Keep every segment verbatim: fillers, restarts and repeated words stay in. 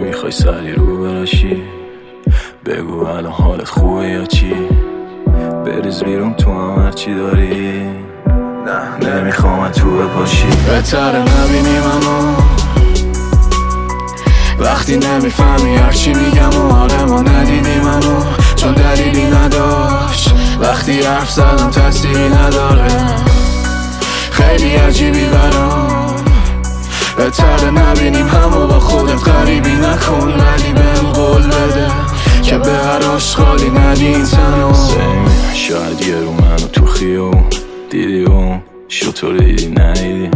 میخوای سری رو براشی؟ بگو الان حالت خوبه یا چی؟ بریز بیرون تو هم هرچی داری. نه نمیخوام تو بپاشی. بهتره نبینیم اما وقتی نمیفهمی هرچی میگم و آره ما ندیدیم اما چون دلیلی نداشت. وقتی حرف زدم تأثیری نداره، خیلی عجیبی برام. بهتره نبینیم همو با خودت غریبی نکن، ولی بهم قول بده که به هر آشغالی ندی این تنو. شاید یه رو منو تو خیابون دیدی اون شطور دیدی ندیدی.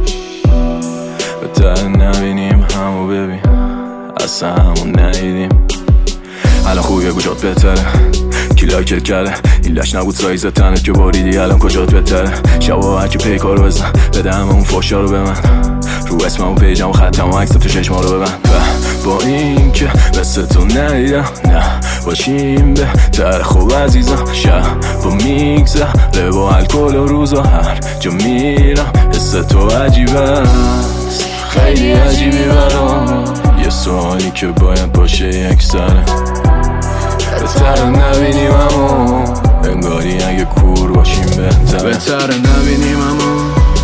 بهتره نبینیم همو ببین اصلا همون ندیدیم. الان خوبیه کجات بهتره کی لایکت کرده این لش نبود سایزت تنت که باریدی الان کجات بهتره. شبا هرکی پیکارو بزن بده همه اون فاشا رو به من رو اسمم و پیجم و ختم و عکسم تو چشما رو ببند. با این که مثل تو ندیدم نه باشیم بهتر خوب عزیزم. شب با میگذره با الکل و روزا هر جا میرم حس تو عجیبه است، خیلی عجیبی برام. یه سوالی که باید باشه یک سره بهتره نبینیم اما انگاری اگه کور باشیم بهتره. بهتره نبینیم اما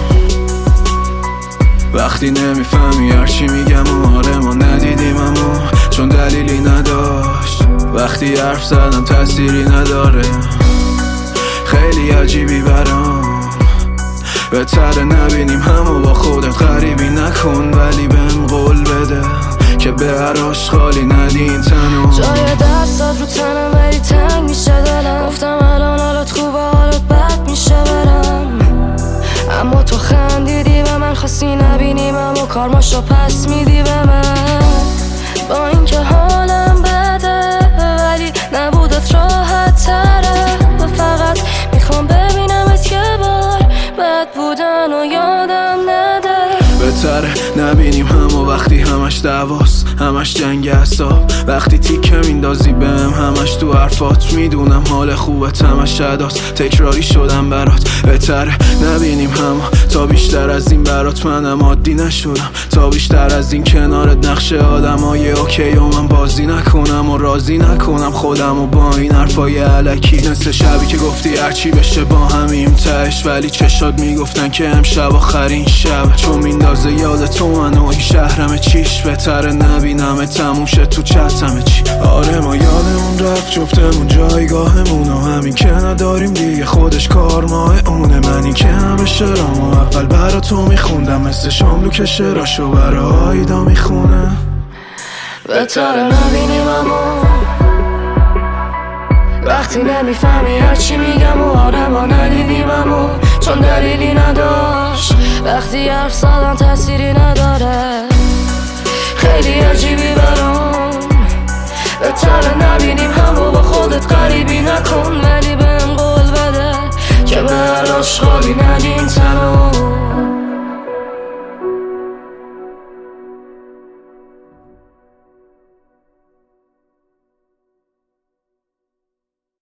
وقتی نمیفهمی هرچی میگم و آره ما ندیدیم اما چون دلیلی نداشت. وقتی حرف زدم تأثیری نداره، خیلی عجیبی برام. بهتره نبینیم همو با خودت غریبی نکن، ولی بهم قول بده که به هر آشغالی ندی این تنو. جای دستات رو تنم ولی تنگ میشه دلم. گفتم الان حالت خوبه حالت بد میشه برم، اما تو خندیدی و من خواستی نبینیم اما کارماشو پس میدی به من. با اینکه حالم بده ولی نبودت راحت تره و فقط میخوام ببینمت یه بار بد بودن و یادم نده. بهتره نبینیم همو وقتی همش دعواست همش جنگ حساب. وقتی تیکه میندازی بهم همش تو حرفات میدونم حال خوبت همش اداست تکراری شدم برات. بهتره نبینیم همو تا بیشتر از این برات منم عادی نشدم، تا بیشتر از این کنارت نقشه آدمای اوکی و من بازی نکنم و راضی نکنم خودم و با این حرفای علکی. مثل شبی که گفتی هرچی بشه با همیم تهش، ولی چشات میگفتن که امشب آخرین شب چون میندازه یاد تو منو این شهرم چیش. بهتره نبینم تموم شه تو چتم چی. آره ما یادمون رفت جفتمون جایگاهمون و همین که نداریم دیگه خودش کار ماه اونه. من این که همه شرامو اول برا تو میخوندم مثل شاملو که شراشو برا آیدا میخونه. بهتره نبینیم اما وقتی نمیفهمی هرچی میگم و آره ما ندیدیم اما چون دلیلی نداشت. وقتی حرف زدم تأثیری نداره، خیلی عجیبی برام. بهتره نبینیم همو با خودت غریبی نکن، ولی بهم قول بده که به هر آشغالی ندی این تنو.